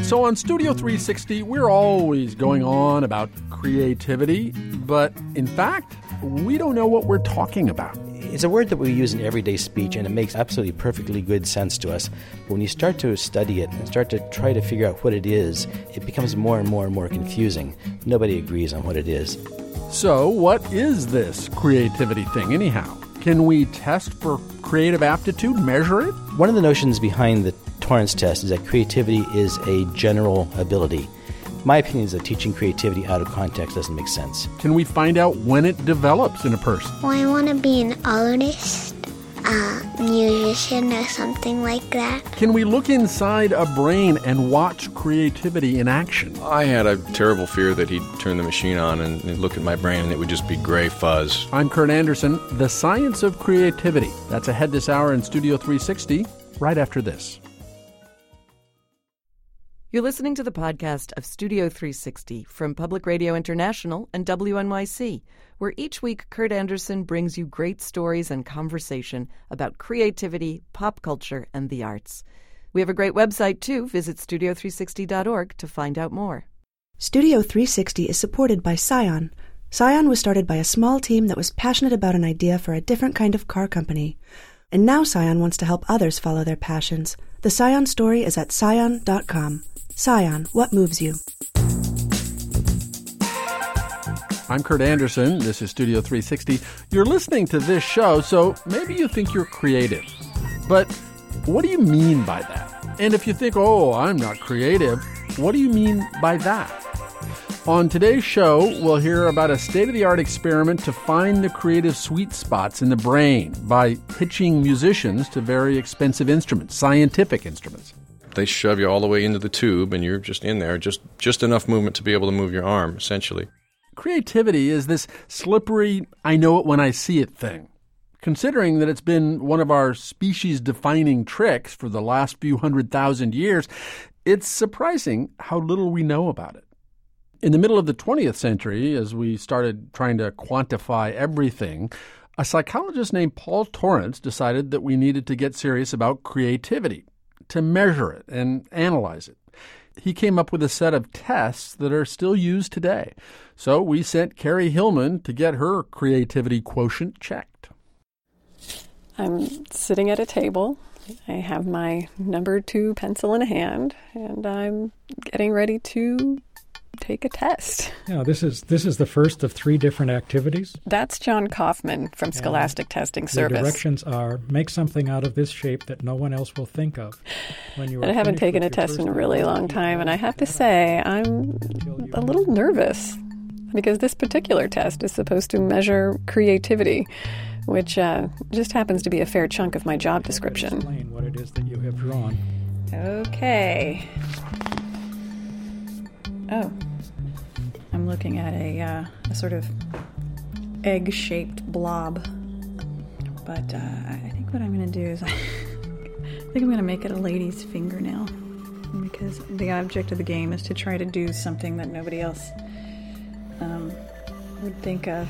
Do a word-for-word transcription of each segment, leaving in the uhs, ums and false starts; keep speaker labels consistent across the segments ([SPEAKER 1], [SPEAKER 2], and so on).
[SPEAKER 1] So on Studio three sixty, we're always going on about creativity, but in fact, we don't know what we're talking about.
[SPEAKER 2] It's a word that we use in everyday speech, and it makes absolutely perfectly good sense to us. But when you start to study it and start to try to figure out what it is, it becomes more and more and more confusing. Nobody agrees on what it is.
[SPEAKER 1] So what is this creativity thing anyhow? Can we test for creative aptitude, measure it?
[SPEAKER 2] One of the notions behind the Torrance test is that creativity is a general ability. My opinion is that teaching creativity out of context doesn't make sense.
[SPEAKER 1] Can we find out when it develops in a person?
[SPEAKER 3] Well, I want to be an artist, a musician, or something like that.
[SPEAKER 1] Can we look inside a brain and watch creativity in action?
[SPEAKER 4] I had a terrible fear that he'd turn the machine on and he'd look at my brain and it would just be gray fuzz.
[SPEAKER 1] I'm Kurt Andersen, The Science of Creativity. That's ahead this hour in Studio three sixty, right after this.
[SPEAKER 5] You're listening to the podcast of Studio three sixty from Public Radio International and W N Y C, where each week Kurt Andersen brings you great stories and conversation about creativity, pop culture, and the arts. We have a great website, too. Visit studio three sixty dot org to find out more.
[SPEAKER 6] Studio three sixty is supported by Scion. Scion was started by a small team that was passionate about an idea for a different kind of car company. And now Scion wants to help others follow their passions. The Scion story is at scion dot com. Scion, what moves you?
[SPEAKER 1] I'm Kurt Andersen. This is Studio three sixty. You're listening to this show, so maybe you think you're creative. But what do you mean by that? And if you think, oh, I'm not creative, what do you mean by that? On today's show, we'll hear about a state-of-the-art experiment to find the creative sweet spots in the brain by hitching musicians to very expensive instruments, scientific instruments.
[SPEAKER 4] They shove you all the way into the tube and you're just in there, just, just enough movement to be able to move your arm, essentially.
[SPEAKER 1] Creativity is this slippery, I know it when I see it thing. Considering that it's been one of our species-defining tricks for the last few hundred thousand years, it's surprising how little we know about it. In the middle of the twentieth century, as we started trying to quantify everything, a psychologist named Paul Torrance decided that we needed to get serious about creativity, to measure it and analyze it. He came up with a set of tests that are still used today. So we sent Carrie Hillman to get her creativity quotient checked.
[SPEAKER 7] I'm sitting at a table. I have my number two pencil in hand, and I'm getting ready to take a test.
[SPEAKER 8] Yeah, this is this is the first of three different activities.
[SPEAKER 7] That's John Kaufman from Scholastic and Testing Service.
[SPEAKER 8] The directions are, make something out of this shape that no one else will think of. When you
[SPEAKER 7] and I haven't taken a test in a really long time, and I have to say, I'm a little nervous, because this particular test is supposed to measure creativity, which uh, just happens to be a fair chunk of my job description.
[SPEAKER 8] Explain what it is that you have drawn.
[SPEAKER 7] Okay. Oh, I'm looking at a, uh, a sort of egg-shaped blob. But uh, I think what I'm going to do is I think I'm going to make it a lady's fingernail, because the object of the game is to try to do something that nobody else um, would think of.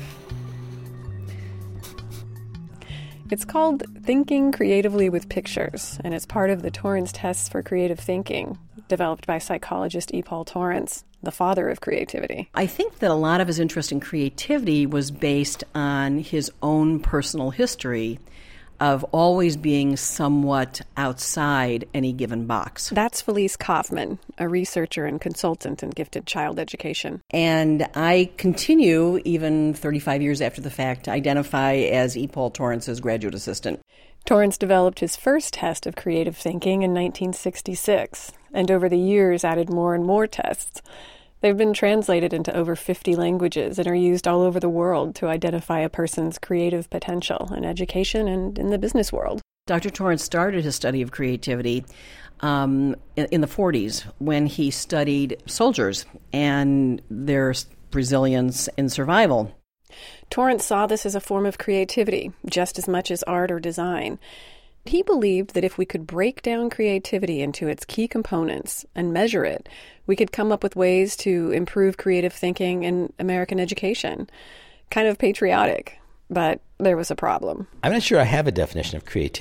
[SPEAKER 7] It's called Thinking Creatively with Pictures, and it's part of the Torrance tests for creative thinking, developed by psychologist E. Paul Torrance, the father of creativity.
[SPEAKER 9] I think that a lot of his interest in creativity was based on his own personal history of always being somewhat outside any given box.
[SPEAKER 7] That's Felice Kaufman, a researcher and consultant in gifted child education.
[SPEAKER 9] And I continue, even thirty-five years after the fact, to identify as E. Paul Torrance's graduate assistant.
[SPEAKER 7] Torrance developed his first test of creative thinking in nineteen sixty-six, and over the years added more and more tests. They've been translated into over fifty languages and are used all over the world to identify a person's creative potential in education and in the business world.
[SPEAKER 9] Doctor Torrance started his study of creativity um, in, in the forties when he studied soldiers and their resilience in survival.
[SPEAKER 7] Torrance saw this as a form of creativity, just as much as art or design. He believed that if we could break down creativity into its key components and measure it, we could come up with ways to improve creative thinking in American education. Kind of patriotic, but there was a problem.
[SPEAKER 2] I'm not sure I have a definition of creativity.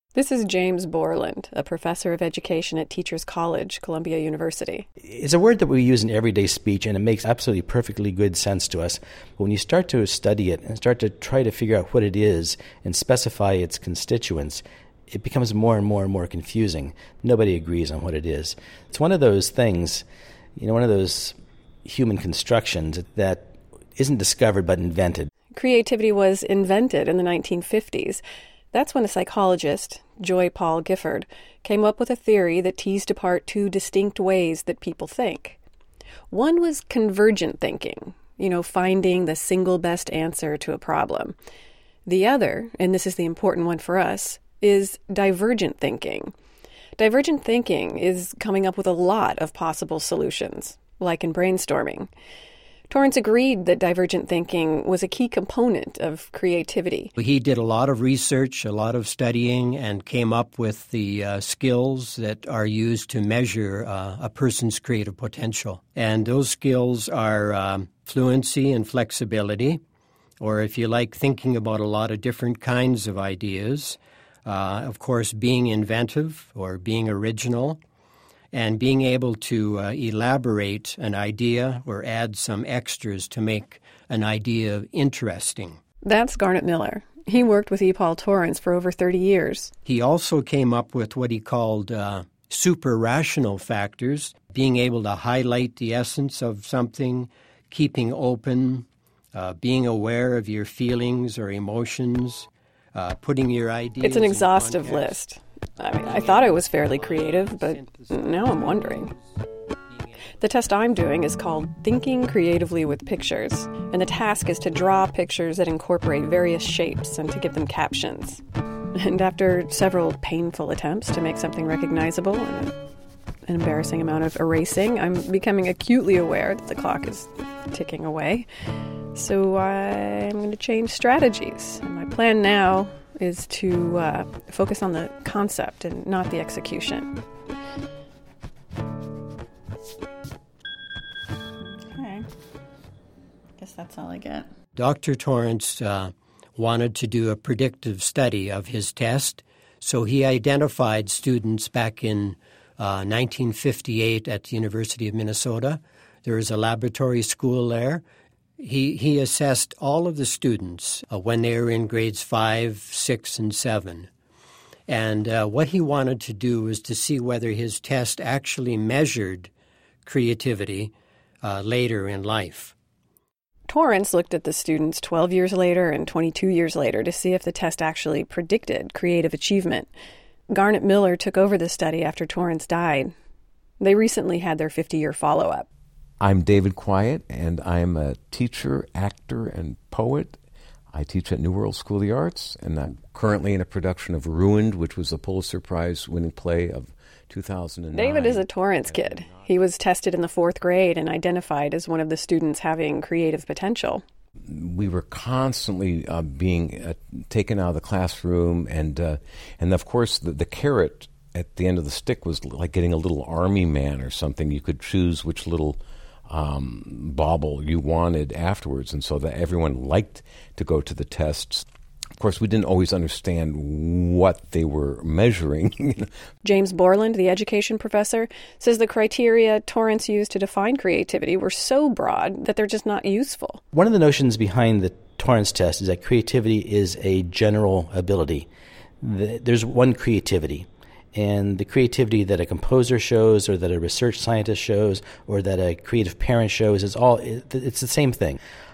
[SPEAKER 10] This is James Borland, a professor of education at Teachers College, Columbia University.
[SPEAKER 2] It's a word that we use in everyday speech, and it makes absolutely perfectly good sense to us. But when you start to study it and start to try to figure out what it is and specify its constituents, it becomes more and more and more confusing. Nobody agrees on what it is. It's one of those things, you know, one of those human constructions that isn't discovered but invented.
[SPEAKER 10] Creativity was invented in the nineteen fifties. That's when a psychologist, Joy Paul Gifford, came up with a theory that teased apart two distinct ways that people think. One was convergent thinking, you know, finding the single best answer to a problem. The other, and this is the important one for us, is divergent thinking. Divergent thinking is coming up with a lot of possible solutions, like in brainstorming. Torrance agreed that divergent thinking was a key component of creativity.
[SPEAKER 11] He did a lot of research, a lot of studying, and came up with the uh, skills that are used to measure uh, a person's creative potential. And those skills are um, fluency and flexibility, or if you like, thinking about a lot of different kinds of ideas. Uh, of course, being inventive or being original, and being able to uh, elaborate an idea or add some extras to make an idea interesting.
[SPEAKER 10] That's Garnet Miller. He worked with E. Paul Torrance for over thirty years.
[SPEAKER 11] He also came up with what he called uh, super-rational factors, being able to highlight the essence of something, keeping open, uh, being aware of your feelings or emotions, uh, putting your ideas
[SPEAKER 10] It's an exhaustive
[SPEAKER 11] in context.
[SPEAKER 10] list. I mean, I thought I was fairly creative, but now I'm wondering. The test I'm doing is called Thinking Creatively with Pictures, and the task is to draw pictures that incorporate various shapes and to give them captions. And after several painful attempts to make something recognizable and an embarrassing amount of erasing, I'm becoming acutely aware that the clock is ticking away. So I'm going to change strategies. And my plan now is to uh, focus on the concept and not the execution.
[SPEAKER 7] Okay. Guess that's all I get.
[SPEAKER 11] Doctor Torrance uh, wanted to do a predictive study of his test, so he identified students back in uh, nineteen fifty-eight at the University of Minnesota. There is a laboratory school there. He he assessed all of the students uh, when they were in grades five, six, and seven. And uh, what he wanted to do was to see whether his test actually measured creativity uh, later in life.
[SPEAKER 10] Torrance looked at the students twelve years later and twenty-two years later to see if the test actually predicted creative achievement. Garnet Miller took over the study after Torrance died. They recently had their fifty-year follow-up.
[SPEAKER 12] I'm David Quiet, and I'm a teacher, actor, and poet. I teach at New World School of the Arts, and I'm currently in a production of Ruined, which was a Pulitzer Prize-winning play of two thousand nine.
[SPEAKER 10] David is a Torrance kid. He was tested in the fourth grade and identified as one of the students having creative potential.
[SPEAKER 12] We were constantly uh, being uh, taken out of the classroom, and uh, and of course the, the carrot at the end of the stick was like getting a little army man or something. You could choose which little um, bauble you wanted afterwards, and so that everyone liked to go to the tests. Of course, we didn't always understand what they were measuring.
[SPEAKER 10] James Borland, the education professor, says the criteria Torrance used to define creativity were so broad that they're just not useful.
[SPEAKER 2] One of the notions behind the Torrance test is that creativity is a general ability. There's one creativity. And the creativity that a composer shows or that a research scientist shows or that a creative parent shows is all, it's the same thing.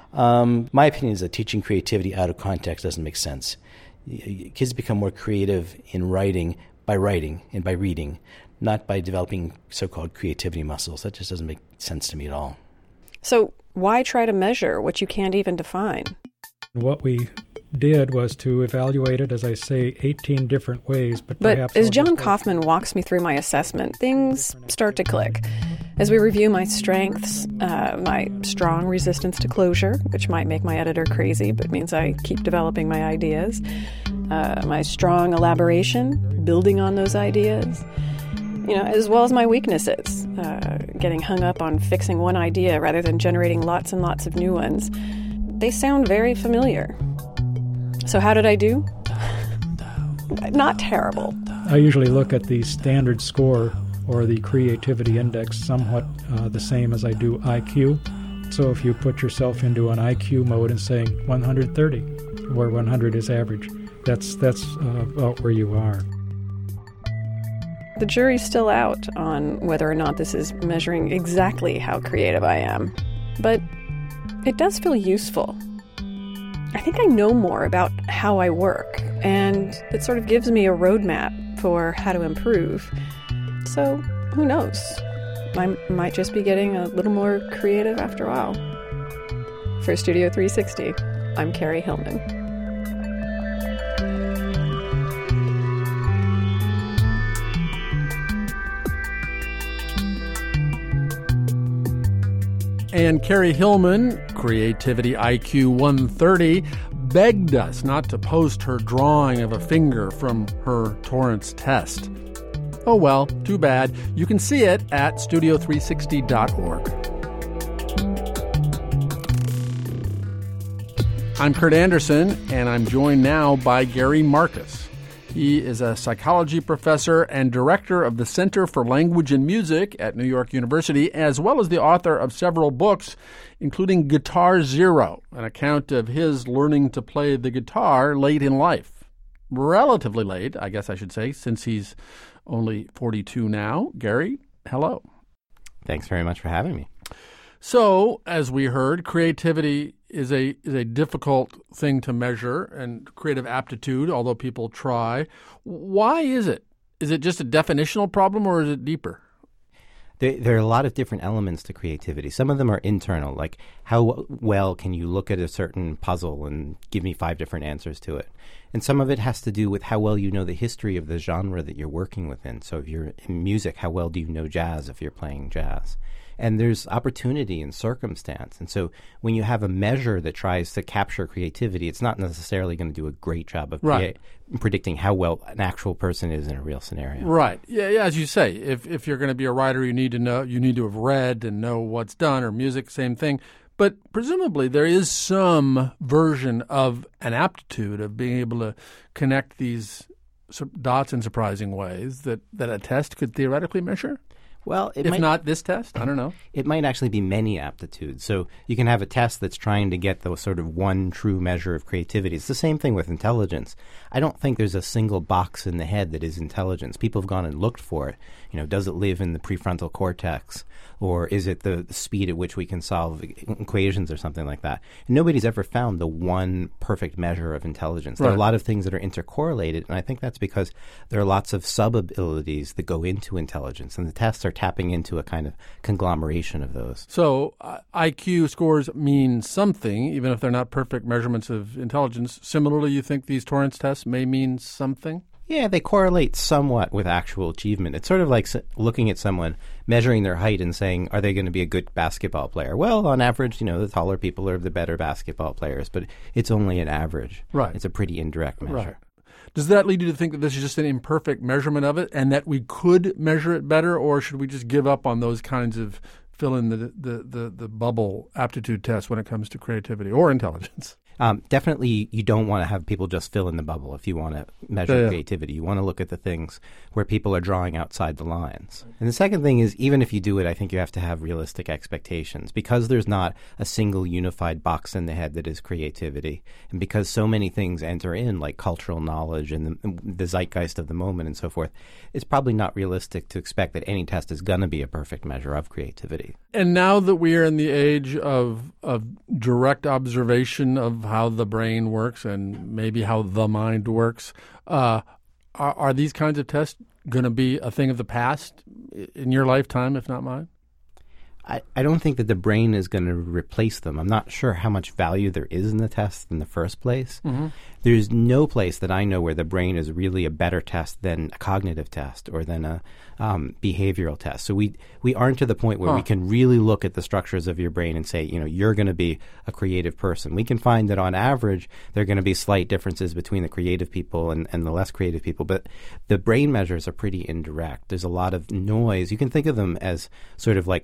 [SPEAKER 2] Um, my opinion is that teaching creativity out of context doesn't make sense. Kids become more creative in writing by writing and by reading, not by developing so-called creativity muscles. That just doesn't make sense to me at all.
[SPEAKER 10] So why try to measure what you can't even define?
[SPEAKER 8] What we did was to evaluate it, as I say, eighteen different ways. But,
[SPEAKER 10] but
[SPEAKER 8] perhaps
[SPEAKER 10] as
[SPEAKER 8] I'll
[SPEAKER 10] John
[SPEAKER 8] just...
[SPEAKER 10] Kaufman walks me through my assessment, things start to click. As we review my strengths, uh, my strong resistance to closure, which might make my editor crazy, but means I keep developing my ideas, uh, my strong elaboration, building on those ideas, you know, as well as my weaknesses, uh, getting hung up on fixing one idea rather than generating lots and lots of new ones. They sound very familiar. So how did I do? not terrible.
[SPEAKER 8] I usually look at the standard score or the creativity index somewhat uh, the same as I do I Q. So if you put yourself into an I Q mode and saying one hundred thirty, where one hundred is average, that's, that's uh, about where you are.
[SPEAKER 10] The jury's still out on whether or not this is measuring exactly how creative I am. But it does feel useful. I think I know more about how I work, and it sort of gives me a roadmap for how to improve. So, who knows? I might just be getting a little more creative after a while. For Studio three sixty, I'm Carrie Hillman.
[SPEAKER 1] And Carrie Hillman, Creativity I Q one thirty, begged us not to post her drawing of a finger from her Torrance test. Oh well, too bad. You can see it at studio three sixty dot org. I'm Kurt Andersen, and I'm joined now by Gary Marcus. He is a psychology professor and director of the Center for Language and Music at New York University, as well as the author of several books, including Guitar Zero, an account of his learning to play the guitar late in life. Relatively late, I guess I should say, since he's only forty-two now. Gary, hello.
[SPEAKER 13] Thanks very much for having me.
[SPEAKER 1] So, as we heard, creativity is a is a difficult thing to measure, and creative aptitude, although people try. Why is it? Is it just a definitional problem, or is it deeper?
[SPEAKER 13] There, there are a lot of different elements to creativity. Some of them are internal, like how well can you look at a certain puzzle and give me five different answers to it. And some of it has to do with how well you know the history of the genre that you're working within. So if you're in music, how well do you know jazz if you're playing jazz? And there's opportunity and circumstance. And so when you have a measure that tries to capture creativity, it's not necessarily going to do a great job of
[SPEAKER 1] right.
[SPEAKER 13] crea- predicting how well an actual person is in a real scenario.
[SPEAKER 1] Right. Yeah, yeah, as you say, if if you're going to be a writer, you need to know, you need to have read and know what's done, or music, same thing. But presumably there is some version of an aptitude of being able to connect these dots in surprising ways that, that a test could theoretically measure?
[SPEAKER 13] Well, it
[SPEAKER 1] if
[SPEAKER 13] might,
[SPEAKER 1] not this test, I don't know.
[SPEAKER 13] It might actually be many aptitudes. So you can have a test that's trying to get the sort of one true measure of creativity. It's the same thing with intelligence. I don't think there's a single box in the head that is intelligence. People have gone and looked for it. You know, does it live in the prefrontal cortex? Or is it the, the speed at which we can solve equations or something like that? And nobody's ever found the one perfect measure of intelligence. There
[SPEAKER 1] right.
[SPEAKER 13] are a lot of things that are intercorrelated, and I think that's because there are lots of sub-abilities that go into intelligence, and the tests are tapping into a kind of conglomeration of those.
[SPEAKER 1] So uh, I Q scores mean something, even if they're not perfect measurements of intelligence. Similarly, you think these Torrance tests may mean something?
[SPEAKER 13] Yeah, they correlate somewhat with actual achievement. It's sort of like looking at someone, measuring their height and saying, are they going to be a good basketball player? Well, on average, you know, the taller people are the better basketball players, but it's only an average.
[SPEAKER 1] Right.
[SPEAKER 13] It's a pretty indirect measure.
[SPEAKER 1] Right. Does that lead you to think that this is just an imperfect measurement of it and that we could measure it better, or should we just give up on those kinds of fill in the, the, the, the bubble aptitude tests when it comes to creativity or intelligence?
[SPEAKER 13] Um, definitely, you don't want to have people just fill in the bubble if you want to measure
[SPEAKER 1] yeah, yeah.
[SPEAKER 13] creativity. You want to look at the things where people are drawing outside the lines. And the second thing is, even if you do it, I think you have to have realistic expectations. Because there's not a single unified box in the head that is creativity, and because so many things enter in, like cultural knowledge and the, the zeitgeist of the moment and so forth, it's probably not realistic to expect that any test is going to be a perfect measure of creativity.
[SPEAKER 1] And now that we are in the age of of direct observation of how the brain works and maybe how the mind works, uh, are, are these kinds of tests going to be a thing of the past in your lifetime, if not mine?
[SPEAKER 13] I, I don't think that the brain is going to replace them. I'm not sure how much value there is in the test in the first place.
[SPEAKER 1] Mm-hmm.
[SPEAKER 13] There's no place that I know where the brain is really a better test than a cognitive test or than a um, behavioral test. So we we aren't to the point where
[SPEAKER 1] huh.
[SPEAKER 13] we can really look at the structures of your brain and say, you know, you're going to be a creative person. We can find that on average there are going to be slight differences between the creative people and, and the less creative people, but the brain measures are pretty indirect. There's a lot of noise. You can think of them as sort of like how many megabytes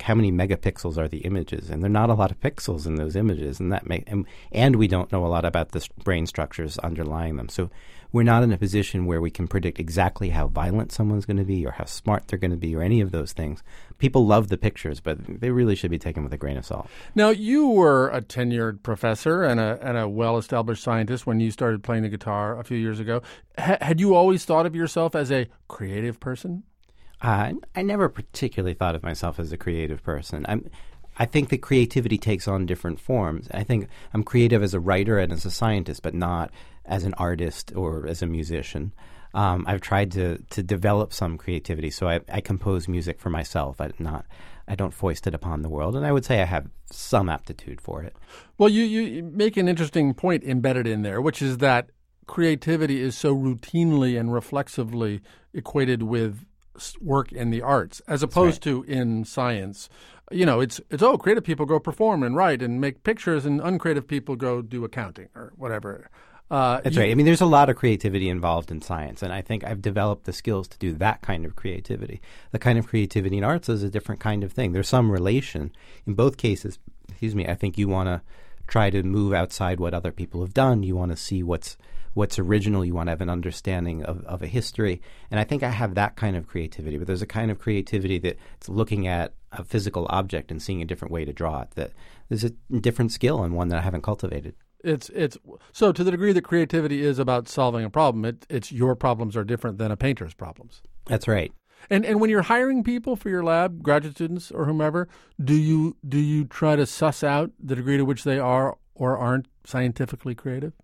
[SPEAKER 13] megapixels are the images, and there are not a lot of pixels in those images, and that may, and, and we don't know a lot about the brain structures underlying them. So we're not in a position where we can predict exactly how violent someone's going to be or how smart they're going to be or any of those things. People love the pictures, but they really should be taken with a grain of salt.
[SPEAKER 1] Now, you were a tenured professor and a, and a well-established scientist when you started playing the guitar a few years ago. H- had you always thought of yourself as a creative person?
[SPEAKER 13] Uh, I never particularly thought of myself as a creative person. I'm, I think that creativity takes on different forms. I think I'm creative as a writer and as a scientist, but not as an artist or as a musician. Um, I've tried to to develop some creativity, so I, I compose music for myself. I not I don't foist it upon the world, and I would say I have some aptitude for it.
[SPEAKER 1] Well, you, you make an interesting point embedded in there, which is that creativity is so routinely and reflexively equated with work in the arts, as opposed right. to in science. You know, it's it's oh, creative people go perform and write and make pictures, and uncreative people go do accounting or whatever. Uh,
[SPEAKER 13] That's
[SPEAKER 1] you,
[SPEAKER 13] right. I mean, there's a lot of creativity involved in science, and I think I've developed the skills to do that kind of creativity. The kind of creativity in arts is a different kind of thing. There's some relation. In both cases, excuse me, I think you want to try to move outside what other people have done. You want to see what's what's original. You want to have an understanding of, of a history. And I think I have that kind of creativity. But there's a kind of creativity that's looking at a physical object and seeing a different way to draw it. That there's a different skill and one that I haven't cultivated.
[SPEAKER 1] It's it's so to the degree that creativity is about solving a problem, it, it's your problems are different than a painter's problems.
[SPEAKER 13] That's right.
[SPEAKER 1] And and when you're hiring people for your lab, graduate students or whomever, do you do you try to suss out the degree to which they are or aren't scientifically creative?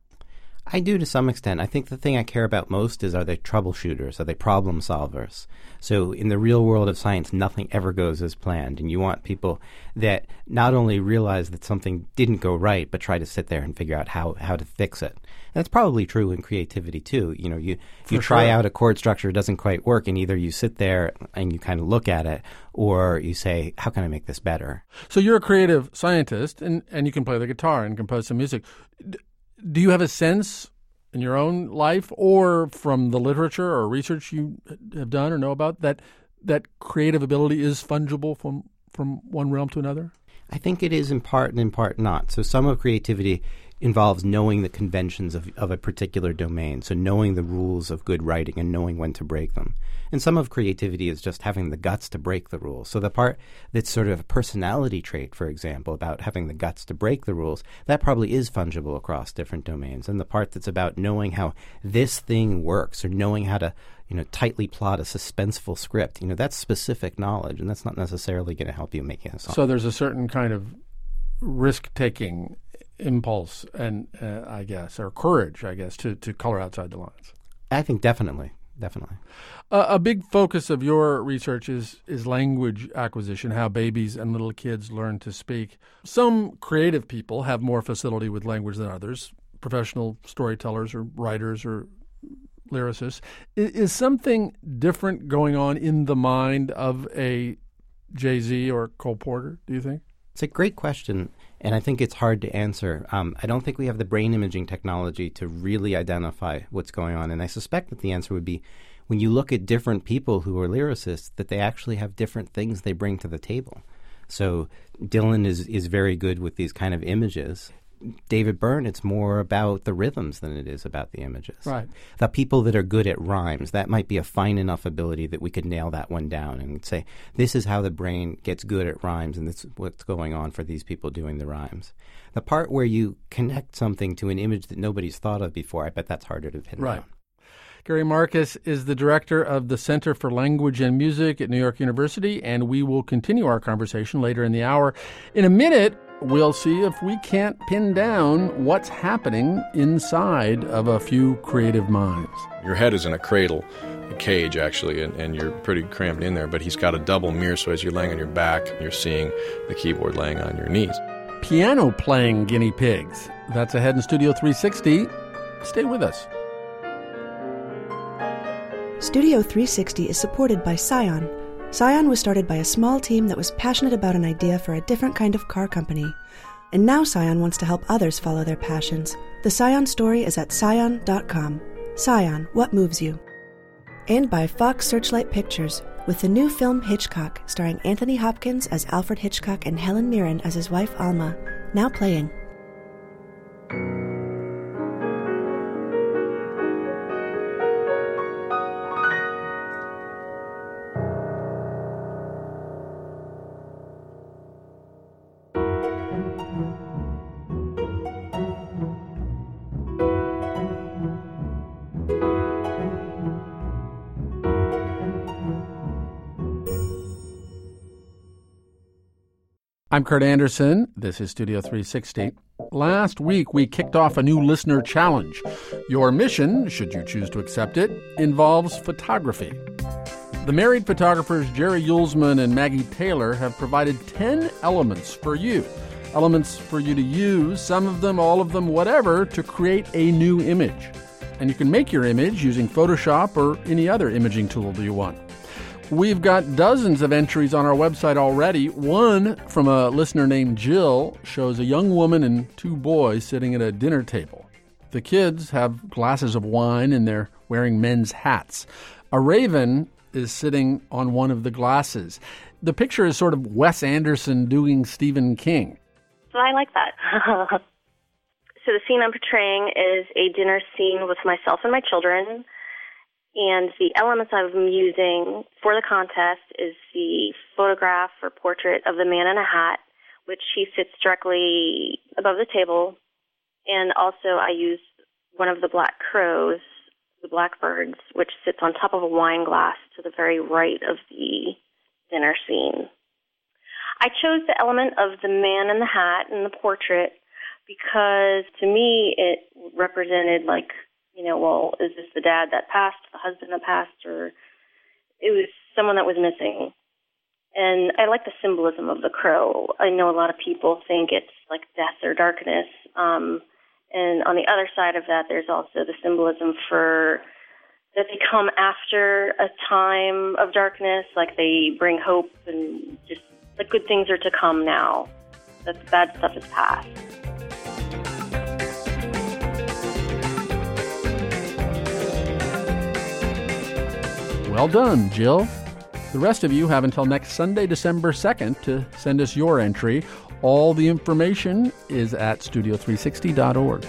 [SPEAKER 13] I do to some extent. I think the thing I care about most is, are they troubleshooters? Are they problem solvers? So in the real world of science, nothing ever goes as planned. And you want people that not only realize that something didn't go right, but try to sit there and figure out how, how to fix it. And that's probably true in creativity, too. You know, you, you try
[SPEAKER 1] sure.
[SPEAKER 13] out a chord structure, it doesn't quite work, and either you sit there and you kind of look at it, or you say, how can I make this better?
[SPEAKER 1] So you're a creative scientist, and, and you can play the guitar and compose some music. D- Do you have a sense in your own life or from the literature or research you have done or know about that that creative ability is fungible from, from one realm to another?
[SPEAKER 13] I think it is in part and in part not. So some of creativity involves knowing the conventions of, of a particular domain, so knowing the rules of good writing and knowing when to break them. And some of creativity is just having the guts to break the rules. So the part that's sort of a personality trait, for example, about having the guts to break the rules, that probably is fungible across different domains. And the part that's about knowing how this thing works or knowing how to, you know, tightly plot a suspenseful script, you know, that's specific knowledge, and that's not necessarily going to help you making a song.
[SPEAKER 1] So there's a certain kind of risk-taking impulse and uh, I guess, or courage, I guess, to, to color outside the lines.
[SPEAKER 13] I think definitely, definitely.
[SPEAKER 1] Uh, a big focus of your research is is language acquisition, how babies and little kids learn to speak. Some creative people have more facility with language than others, professional storytellers or writers or lyricists. Is, is something different going on in the mind of a Jay-Z or Cole Porter, do you think?
[SPEAKER 13] It's a great question, and I think it's hard to answer. Um, I don't think we have the brain imaging technology to really identify what's going on, and I suspect that the answer would be when you look at different people who are lyricists, that they actually have different things they bring to the table. So Dylan is, is very good with these kind of images. David Byrne, it's more about the rhythms than it is about the images.
[SPEAKER 1] Right.
[SPEAKER 13] The people that are good at rhymes, that might be a fine enough ability that we could nail that one down and say, this is how the brain gets good at rhymes, and this is what's going on for these people doing the rhymes. The part where you connect something to an image that nobody's thought of before, I bet that's harder to pin
[SPEAKER 1] right.
[SPEAKER 13] down.
[SPEAKER 1] Gary Marcus is the director of the Center for Language and Music at New York University, and we will continue our conversation later in the hour. In a minute, we'll see if we can't pin down what's happening inside of a few creative minds.
[SPEAKER 4] Your head is in a cradle, a cage actually, and, and you're pretty crammed in there, but he's got a double mirror, so as you're laying on your back, you're seeing the keyboard laying on your knees.
[SPEAKER 1] Piano playing guinea pigs. That's ahead in Studio three sixty. Stay with us.
[SPEAKER 6] Studio three sixty is supported by Scion. Scion was started by a small team that was passionate about an idea for a different kind of car company. And now Scion wants to help others follow their passions. The Scion story is at scion dot com. Scion, what moves you? And by Fox Searchlight Pictures. with the new film Hitchcock, starring Anthony Hopkins as Alfred Hitchcock and Helen Mirren as his wife Alma, now playing.
[SPEAKER 1] I'm Kurt Anderson. This is Studio three sixty. Last week, we kicked off a new listener challenge. Your mission, should you choose to accept it, involves photography. The married photographers Jerry Yulesman and Maggie Taylor have provided ten elements for you. Elements for you to use, some of them, all of them, whatever, to create a new image. And you can make your image using Photoshop or any other imaging tool that you want. We've got dozens of entries on our website already. One from a listener named Jill shows a young woman and two boys sitting at a dinner table. The kids have glasses of wine and they're wearing men's hats. A raven is sitting on one of the glasses. The picture is sort of Wes Anderson doing Stephen King.
[SPEAKER 14] So I like that. So the scene I'm portraying is a dinner scene with myself and my children. And the elements I'm using for the contest is the photograph or portrait of the man in a hat, which he sits directly above the table. And also I use one of the black crows, the blackbirds, which sits on top of a wine glass to the very right of the dinner scene. I chose the element of the man in the hat and the portrait because to me it represented like, you know, well, is this the dad that passed, the husband that passed, or it was someone that was missing. And I like the symbolism of the crow. I know a lot of people think it's like death or darkness. Um, and on the other side of that, there's also the symbolism for that they come after a time of darkness, like they bring hope and just like good things are to come now, that the bad stuff is past.
[SPEAKER 1] Well done, Jill. The rest of you have until next Sunday, December second, to send us your entry. All the information is at studio three sixty dot org.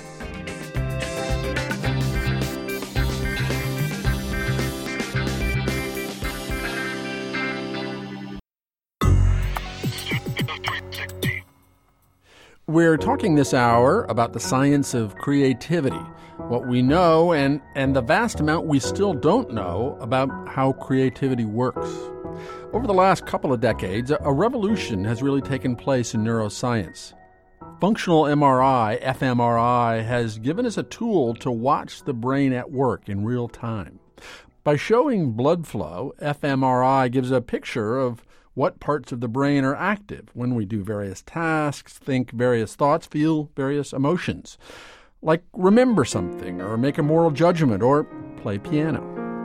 [SPEAKER 1] We're talking this hour about the science of creativity, what we know and, and the vast amount we still don't know about how creativity works. Over the last couple of decades, a revolution has really taken place in neuroscience. Functional M R I, fMRI, has given us a tool to watch the brain at work in real time. By showing blood flow, fMRI gives a picture of what parts of the brain are active when we do various tasks, think various thoughts, feel various emotions, like remember something or make a moral judgment or play piano.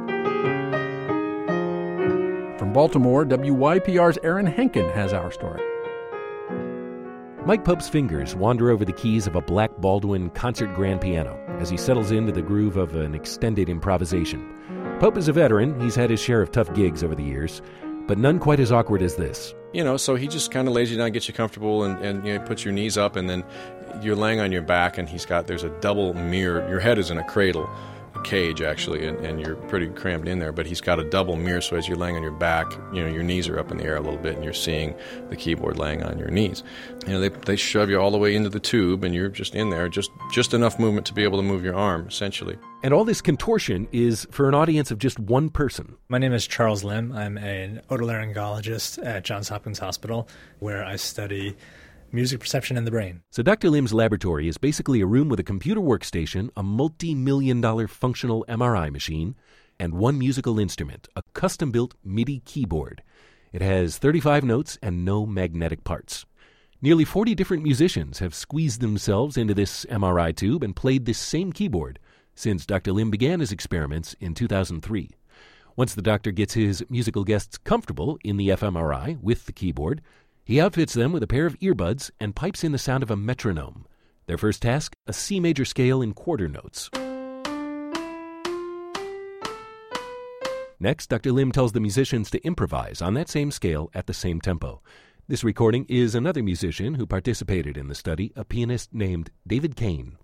[SPEAKER 1] From Baltimore, W Y P R's Aaron Henkin has our story.
[SPEAKER 15] Mike Pope's fingers wander over the keys of a Black Baldwin concert grand piano as he settles into the groove of an extended improvisation. Pope is a veteran. He's had his share of tough gigs over the years, but none quite as awkward as this.
[SPEAKER 4] You know, so he just kind of lays you down, gets you comfortable, and, and you know, puts your knees up, and then you're laying on your back, and he's got, there's a double mirror. Your head is in a cradle, a cage, actually, and, and you're pretty crammed in there, but he's got a double mirror, so as you're laying on your back, you know, your knees are up in the air a little bit, and you're seeing the keyboard laying on your knees. You know, they they shove you all the way into the tube, and you're just in there, just, just enough movement to be able to move your arm, essentially.
[SPEAKER 15] And all this contortion is for an audience of just one person.
[SPEAKER 16] My name is Charles Lim. I'm an otolaryngologist at Johns Hopkins Hospital, where I study music perception in the brain.
[SPEAKER 15] So Doctor Lim's laboratory is basically a room with a computer workstation, a multi-million dollar functional M R I machine, and one musical instrument, a custom-built MIDI keyboard. It has thirty-five notes and no magnetic parts. Nearly forty different musicians have squeezed themselves into this M R I tube and played this same keyboard since Doctor Lim began his experiments in two thousand three. Once the doctor gets his musical guests comfortable in the fMRI with the keyboard, he outfits them with a pair of earbuds and pipes in the sound of a metronome. Their first task, a C major scale in quarter notes. Next, Doctor Lim tells the musicians to improvise on that same scale at the same tempo. This recording is another musician who participated in the study, a pianist named David Kane.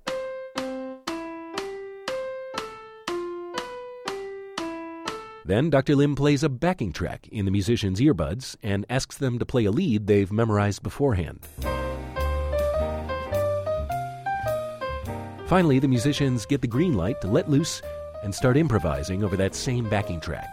[SPEAKER 15] Then Doctor Lim plays a backing track in the musicians' earbuds and asks them to play a lead they've memorized beforehand. Finally, the musicians get the green light to let loose and start improvising over that same backing track.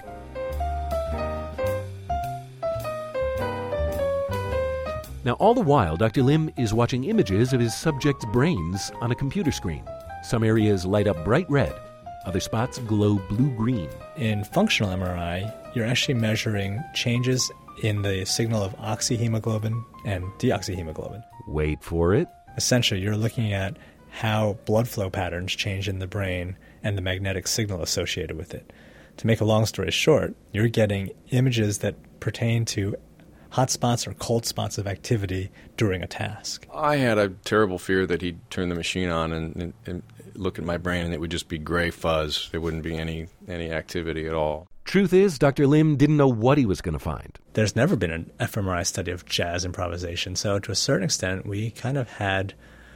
[SPEAKER 15] Now, all the while, Doctor Lim is watching images of his subjects' brains on a computer screen. Some areas light up bright red. Other spots glow blue-green.
[SPEAKER 16] In functional M R I, you're actually measuring changes in the signal of oxyhemoglobin and deoxyhemoglobin.
[SPEAKER 15] Wait for it.
[SPEAKER 16] Essentially, you're looking at how blood flow patterns change in the brain and the magnetic signal associated with it. To make a long story short, you're getting images that pertain to hot spots or cold spots of activity during a task.
[SPEAKER 4] I had a terrible fear that he'd turn the machine on and, and, and look at my brain and it would just be gray fuzz. There wouldn't be any, any activity at all.
[SPEAKER 15] Truth is, Doctor Lim didn't know what he was going to find.
[SPEAKER 16] There's never been an fMRI study of jazz improvisation, so to a certain extent, we kind of had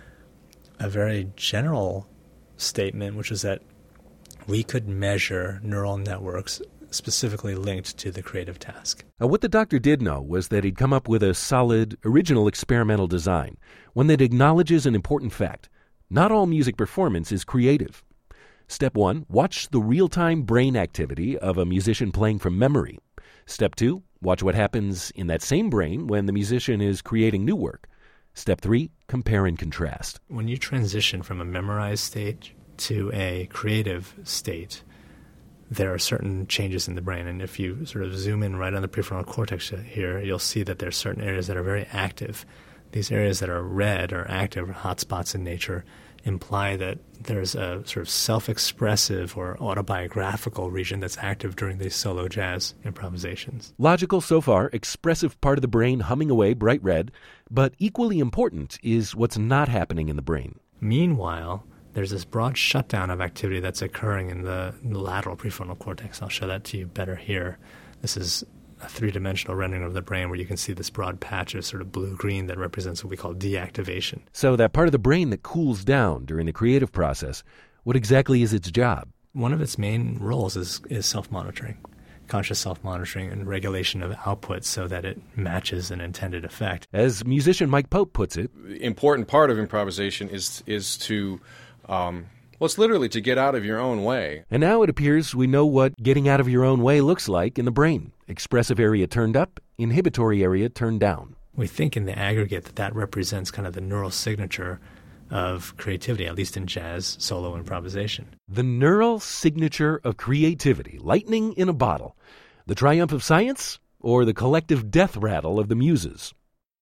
[SPEAKER 16] a very general statement, which is that we could measure neural networks specifically linked to the creative task.
[SPEAKER 15] Now, what the doctor did know was that he'd come up with a solid, original experimental design, one that acknowledges an important fact. Not all music performance is creative. Step one, watch the real-time brain activity of a musician playing from memory. Step two, watch what happens in that same brain when the musician is creating new work. Step three, compare and contrast.
[SPEAKER 16] When you transition from a memorized state to a creative state, there are certain changes in the brain. And if you sort of zoom in right on the prefrontal cortex here, you'll see that there are certain areas that are very active. These areas that are red or active or hotspots in nature imply that there's a sort of self-expressive or autobiographical region that's active during these solo jazz improvisations.
[SPEAKER 15] Logical so far, expressive part of the brain humming away bright red, but equally important is what's not happening in the brain.
[SPEAKER 16] Meanwhile, there's this broad shutdown of activity that's occurring in the, in the lateral prefrontal cortex. I'll show that to you better here. This is a three-dimensional rendering of the brain where you can see this broad patch of sort of blue-green that represents what we call deactivation.
[SPEAKER 15] So that part of the brain that cools down during the creative process, what exactly is its job?
[SPEAKER 16] One of its main roles is, is self-monitoring, conscious self-monitoring and regulation of output so that it matches an intended effect.
[SPEAKER 15] As musician Mike Pope puts it,
[SPEAKER 4] the important part of improvisation is is to, um, well, it's literally to get out of your own way.
[SPEAKER 15] And now it appears we know what getting out of your own way looks like in the brain. Expressive area turned up, inhibitory area turned down.
[SPEAKER 16] We think in the aggregate that that represents kind of the neural signature of creativity, at least in jazz solo improvisation.
[SPEAKER 15] The neural signature of creativity, lightning in a bottle. The triumph of science or the collective death rattle of the muses?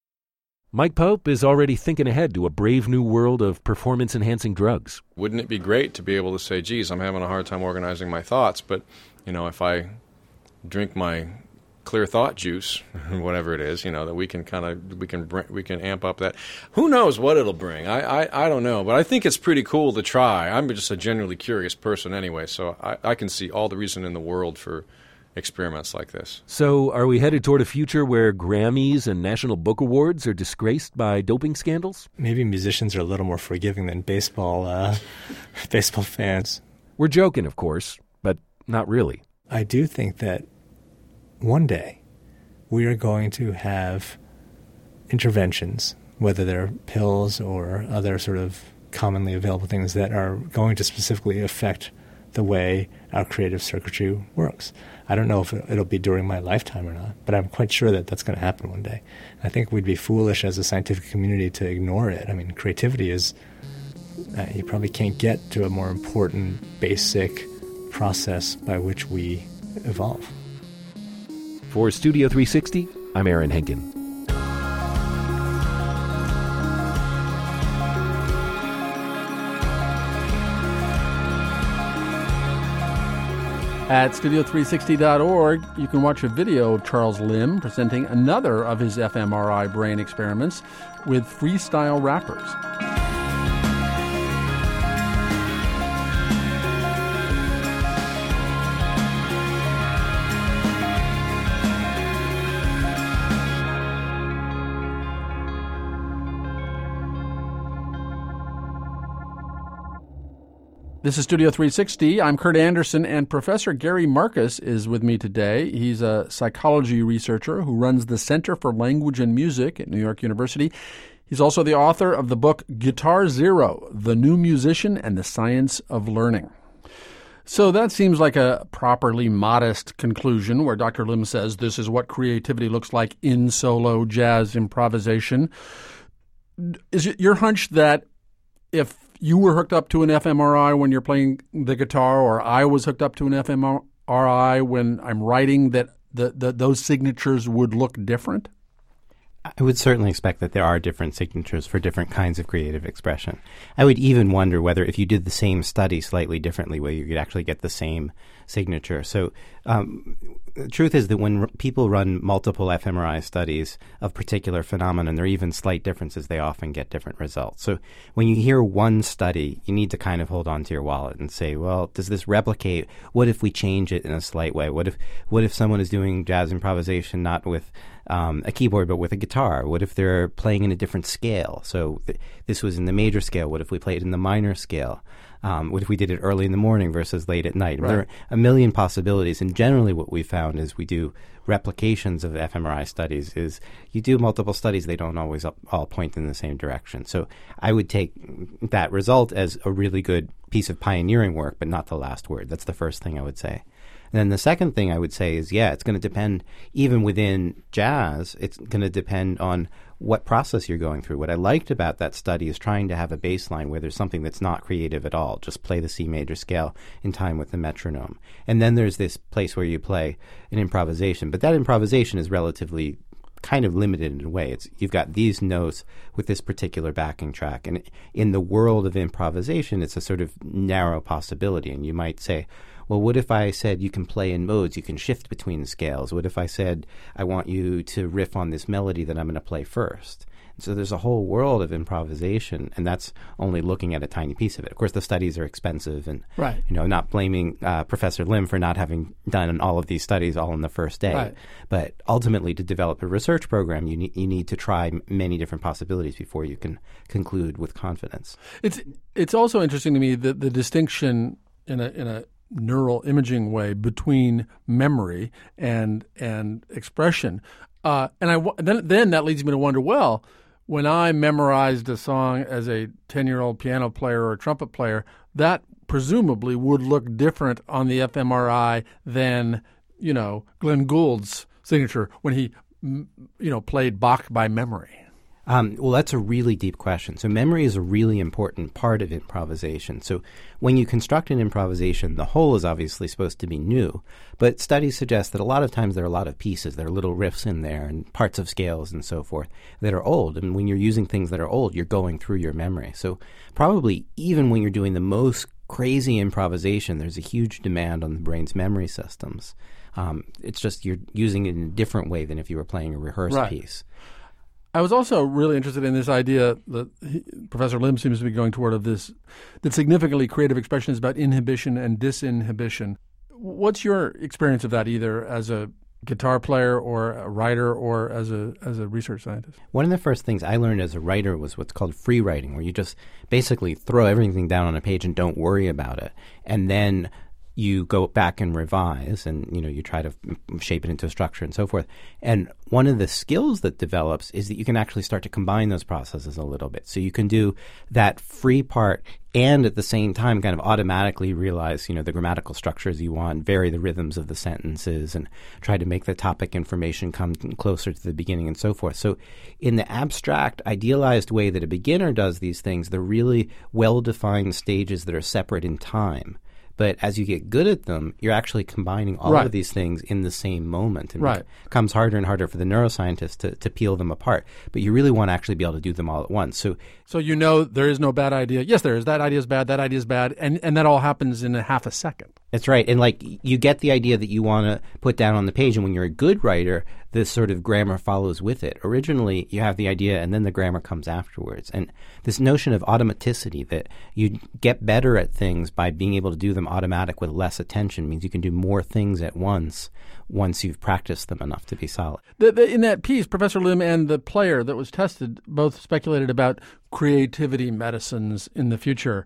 [SPEAKER 15] Mike Pope is already thinking ahead to a brave new world of performance-enhancing drugs.
[SPEAKER 4] Wouldn't it be great to be able to say, geez, I'm having a hard time organizing my thoughts, but, you know, if I drink my clear thought juice, whatever it is, you know, that we can kind of, we can we can amp up that. Who knows what it'll bring? I, I, I don't know, but I think it's pretty cool to try. I'm just a genuinely curious person anyway, so I, I can see all the reason in the world for experiments like this.
[SPEAKER 15] So are we headed toward a future where Grammys and National Book Awards are disgraced by doping scandals?
[SPEAKER 16] Maybe musicians are a little more forgiving than baseball uh, baseball fans.
[SPEAKER 15] We're joking, of course, but not really.
[SPEAKER 16] I do think that one day we are going to have interventions, whether they're pills or other sort of commonly available things that are going to specifically affect the way our creative circuitry works. I don't know if it'll be during my lifetime or not, but I'm quite sure that that's going to happen one day. I think we'd be foolish as a scientific community to ignore it. I mean, creativity is, uh, you probably can't get to a more important, basic process by which we evolve.
[SPEAKER 15] For Studio three sixty, I'm Aaron Henkin.
[SPEAKER 1] At studio three sixty dot org, you can watch a video of Charles Lim presenting another of his fMRI brain experiments with freestyle rappers. This is Studio three sixty. I'm Kurt Andersen, and Professor Gary Marcus is with me today. He's a psychology researcher who runs the Center for Language and Music at New York University. He's also the author of the book Guitar Zero, The New Musician and the Science of Learning. So that seems like a properly modest conclusion where Doctor Lim says this is what creativity looks like in solo jazz improvisation. Is it your hunch that if you were hooked up to an f M R I when you're playing the guitar, or I was hooked up to an f M R I when I'm writing, that the, the, those signatures would look different?
[SPEAKER 13] I would certainly expect that there are different signatures for different kinds of creative expression. I would even wonder whether if you did the same study slightly differently, whether you could actually get the same signature. So um, the truth is that when r- people run multiple f M R I studies of particular phenomena, there are even slight differences, they often get different results. So when you hear one study, you need to kind of hold on to your wallet and say, well, does this replicate? What if we change it in a slight way? What if what if someone is doing jazz improvisation not with Um, a keyboard, but with a guitar? What if they're playing in a different scale? So th- this was in the major scale. What if we played in the minor scale? Um, what if we did it early in the morning versus late at night?
[SPEAKER 1] Right.
[SPEAKER 13] There are a million possibilities. And generally what we found is we do replications of f M R I studies is you do multiple studies, they don't always up, all point in the same direction. So I would take that result as a really good piece of pioneering work, but not the last word. That's the first thing I would say. And then the second thing I would say is, yeah, it's going to depend, even within jazz, it's going to depend on what process you're going through. What I liked about that study is trying to have a baseline where there's something that's not creative at all. Just play the C major scale in time with the metronome. And then there's this place where you play an improvisation. But that improvisation is relatively kind of limited in a way. It's you've got these notes with this particular backing track. And in the world of improvisation, it's a sort of narrow possibility. And you might say, well, what if I said you can play in modes, you can shift between the scales? What if I said I want you to riff on this melody that I'm going to play first? And so there's a whole world of improvisation, and that's only looking at a tiny piece of it. Of course, the studies are expensive, and
[SPEAKER 1] right.
[SPEAKER 13] you know, not blaming uh, Professor Lim for not having done all of these studies all in the first day.
[SPEAKER 1] Right.
[SPEAKER 13] But ultimately, to develop a research program, you need you need to try m- many different possibilities before you can conclude with confidence.
[SPEAKER 1] It's it's also interesting to me that the distinction in a in a neural imaging way between memory and and expression, uh, and I then then that leads me to wonder, well, when I memorized a song as a ten-year-old piano player or a trumpet player, that presumably would look different on the f M R I than, you know, Glenn Gould's signature when he, you know, played Bach by memory.
[SPEAKER 13] Um, well, that's a really deep question. So memory is a really important part of improvisation. So when you construct an improvisation, the whole is obviously supposed to be new. But studies suggest that a lot of times there are a lot of pieces, there are little riffs in there and parts of scales and so forth that are old. And when you're using things that are old, you're going through your memory. So probably even when you're doing the most crazy improvisation, there's a huge demand on the brain's memory systems. Um, it's just you're using it in a different way than if you were playing a rehearsed
[SPEAKER 1] Right.
[SPEAKER 13] piece.
[SPEAKER 1] I was also really interested in this idea that he, Professor Lim seems to be going toward of this, that significantly creative expression is about inhibition and disinhibition. What's your experience of that, either as a guitar player or a writer or as a as a research scientist?
[SPEAKER 13] One of the first things I learned as a writer was what's called free writing, where you just basically throw everything down on a page and don't worry about it. And then you go back and revise, and you know you try to shape it into a structure and so forth. And one of the skills that develops is that you can actually start to combine those processes a little bit. So you can do that free part and at the same time kind of automatically realize, you know, the grammatical structures you want, vary the rhythms of the sentences, and try to make the topic information come closer to the beginning and so forth. So in the abstract, idealized way that a beginner does these things, they're really well-defined stages that are separate in time. But as you get good at them, you're actually combining all
[SPEAKER 1] right.
[SPEAKER 13] of these things in the same moment. And
[SPEAKER 1] right.
[SPEAKER 13] it becomes harder and harder for the neuroscientists to, to peel them apart. But you really want to actually be able to do them all at once. So
[SPEAKER 1] so you know there is no bad idea. Yes, there is. That idea is bad. That idea is bad. And, and that all happens in a half a second.
[SPEAKER 13] That's right. And like you get the idea that you want to put down on the page. And when you're a good writer, this sort of grammar follows with it. Originally, you have the idea and then the grammar comes afterwards. And this notion of automaticity, that you get better at things by being able to do them automatic with less attention, means you can do more things at once once you've practiced them enough to be solid.
[SPEAKER 1] The, the, in that piece, Professor Lim and the player that was tested both speculated about creativity medicines in the future.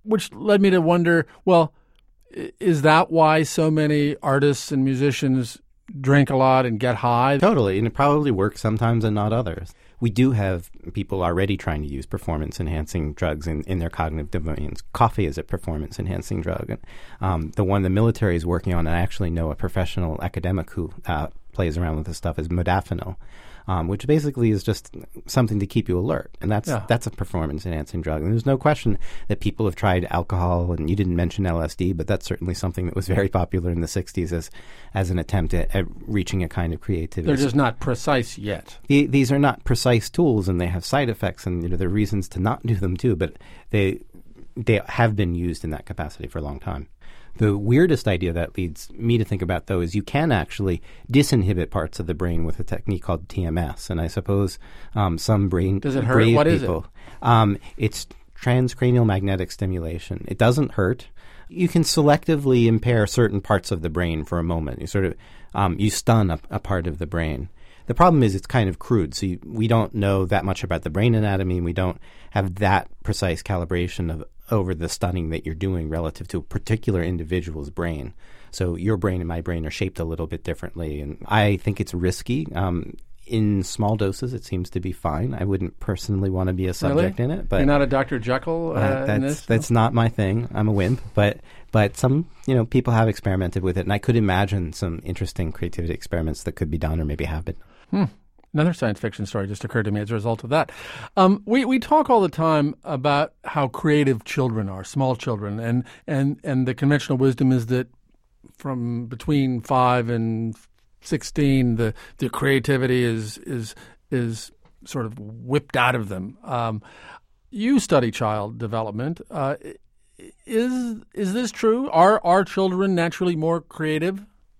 [SPEAKER 1] which led me to wonder, well, is that why so many artists and musicians drink a lot and get high?
[SPEAKER 13] Totally, and it probably works sometimes and not others. We do have people already trying to use performance-enhancing drugs in, in their cognitive domains. Coffee is a performance-enhancing drug. And, um, the one the military is working on, and I actually know a professional academic who uh, plays around with this stuff, is modafinil, um, which basically is just something to keep you alert. And that's
[SPEAKER 1] Yeah.
[SPEAKER 13] that's a performance-enhancing drug. And there's no question that people have tried alcohol, and you didn't mention L S D, but that's certainly something that was very popular in the sixties as, as an attempt at, at reaching a kind of creativity.
[SPEAKER 1] They're just not precise yet.
[SPEAKER 13] The, these are not precise tools, and they have side effects, and you know, there are reasons to not do them too, but they they have been used in that capacity for a long time. The weirdest idea that leads me to think about, though, is you can actually disinhibit parts of the brain with a technique called T M S, and I suppose um, some brain
[SPEAKER 1] Does it hurt?
[SPEAKER 13] brave
[SPEAKER 1] What is
[SPEAKER 13] people, it? Um, it's transcranial magnetic stimulation. It doesn't hurt. You can selectively impair certain parts of the brain for a moment. You sort of um, you stun a, a part of the brain. The problem is it's kind of crude, so you, we don't know that much about the brain anatomy, and we don't have that precise calibration of over the stunning that you're doing relative to a particular individual's brain. So your brain and my brain are shaped a little bit differently, and I think it's risky. Um, in small doses, it seems to be fine. I wouldn't personally want to be a subject
[SPEAKER 1] Really?
[SPEAKER 13] in it. But
[SPEAKER 1] You're not a Doctor Jekyll uh,
[SPEAKER 13] uh, that's
[SPEAKER 1] in this?
[SPEAKER 13] that's not my thing. I'm a wimp, but but some you know people have experimented with it, and I could imagine some interesting creativity experiments that could be done or maybe have been.
[SPEAKER 1] Hmm. Another science fiction story just occurred to me as a result of that. Um, we, we talk all the time about how creative children are, small children, and, and, and the conventional wisdom is that from between five and sixteen, the, the creativity is is is sort of whipped out of them. Um, you study child development. Uh, is is this true? Are are children naturally more creative?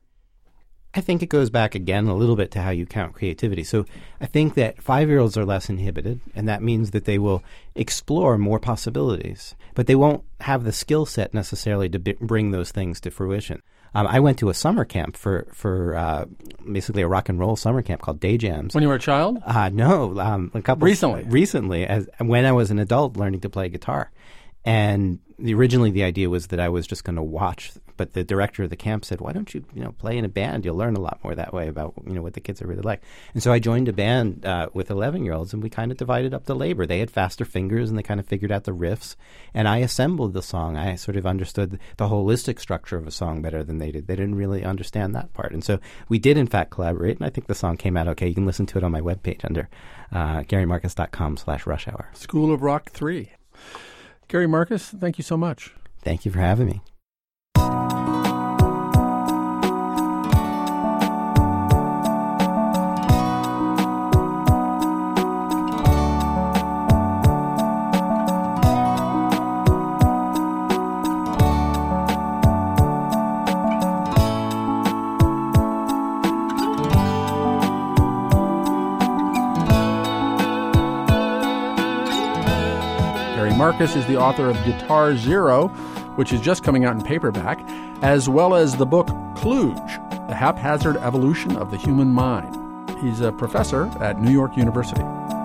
[SPEAKER 13] I think it goes back again a little bit to how you count creativity. So I think that five-year-olds are less inhibited, and that means that they will explore more possibilities, but they won't have the skill set necessarily to b- bring those things to fruition. Um, I went to a summer camp for, for uh, basically a rock and roll summer camp called Day Jams.
[SPEAKER 1] When you were a child?
[SPEAKER 13] Uh, no, um, a couple
[SPEAKER 1] Recently?
[SPEAKER 13] Recently, as when I was an adult learning to play guitar. And the, originally the idea was that I was just going to watch, but the director of the camp said, why don't you, you know, play in a band? You'll learn a lot more that way about, you know, what the kids are really like. And so I joined a band uh, with eleven-year-olds, and we kind of divided up the labor. They had faster fingers, and they kind of figured out the riffs, and I assembled the song. I sort of understood the holistic structure of a song better than they did. They didn't really understand that part. And so we did, in fact, collaborate, and I think the song came out okay. You can listen to it on my webpage under uh, GaryMarcus.com slash rush hour.
[SPEAKER 1] School of Rock three. Gary Marcus, thank you so much.
[SPEAKER 13] Thank you for having me.
[SPEAKER 1] Marcus is the author of Guitar Zero, which is just coming out in paperback, as well as the book Kludge, The Haphazard Evolution of the Human Mind. He's a professor at New York University.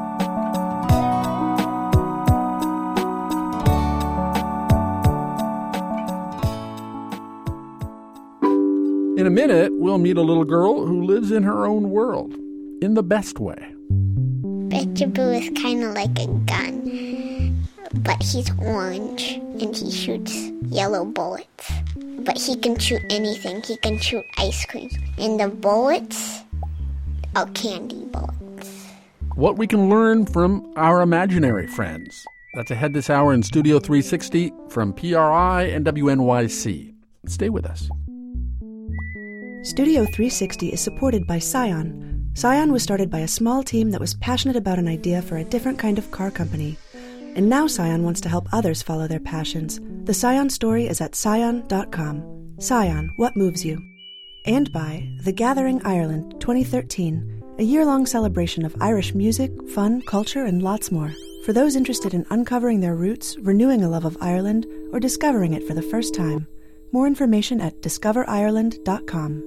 [SPEAKER 1] In a minute, we'll meet a little girl who lives in her own world, in the best way.
[SPEAKER 3] Vegetable is kind of like a gun, but he's orange and he shoots yellow bullets. But he can shoot anything. He can shoot ice cream. And the bullets are candy bullets.
[SPEAKER 1] What we can learn from our imaginary friends. That's ahead this hour in Studio three sixty from P R I and W N Y C. Stay with us.
[SPEAKER 6] Studio three sixty is supported by Scion. Scion was started by a small team that was passionate about an idea for a different kind of car company. And now Scion wants to help others follow their passions. The Scion story is at scion dot com. Scion, what moves you? And by The Gathering Ireland twenty thirteen, a year-long celebration of Irish music, fun, culture, and lots more. For those interested in uncovering their roots, renewing a love of Ireland, or discovering it for the first time. More information at discover ireland dot com.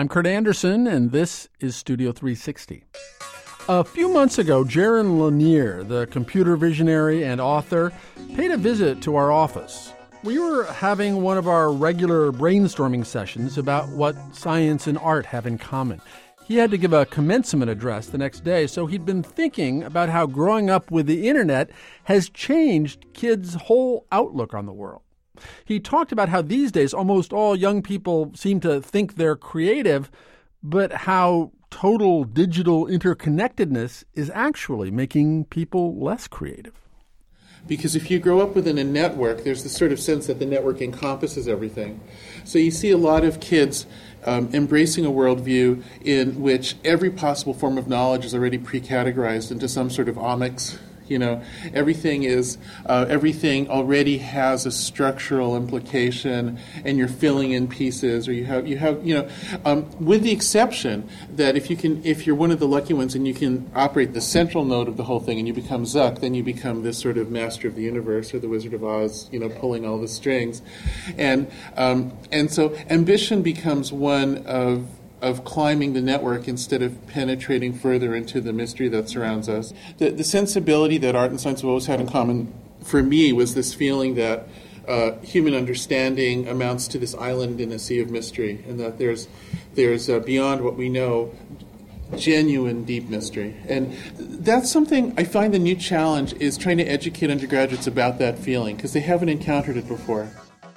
[SPEAKER 1] I'm Kurt Andersen, and this is Studio three sixty. A few months ago, Jaron Lanier, the computer visionary and author, paid a visit to our office. We were having one of our regular brainstorming sessions about what science and art have in common. He had to give a commencement address the next day, so he'd been thinking about how growing up with the internet has changed kids' whole outlook on the world. He talked about how these days almost all young people seem to think they're creative, but how total digital interconnectedness is actually making people less creative.
[SPEAKER 17] Because if you grow up within a network, there's this sort of sense that the network encompasses everything. So you see a lot of kids um, embracing a worldview in which every possible form of knowledge is already pre-categorized into some sort of omics. You know, everything is uh, everything already has a structural implication, and you're filling in pieces, or you have you have you know, um, with the exception that if you can, if you're one of the lucky ones and you can operate the central node of the whole thing, and you become Zuck, then you become this sort of master of the universe or the Wizard of Oz, you know, pulling all the strings, and um, and so ambition becomes one of. of climbing the network instead of penetrating further into the mystery that surrounds us. The, the sensibility that art and science have always had in common for me was this feeling that uh, human understanding amounts to this island in a sea of mystery, and that there's there's uh, beyond what we know genuine deep mystery. And that's something I find the new challenge is trying to educate undergraduates about that feeling, because they haven't encountered it before.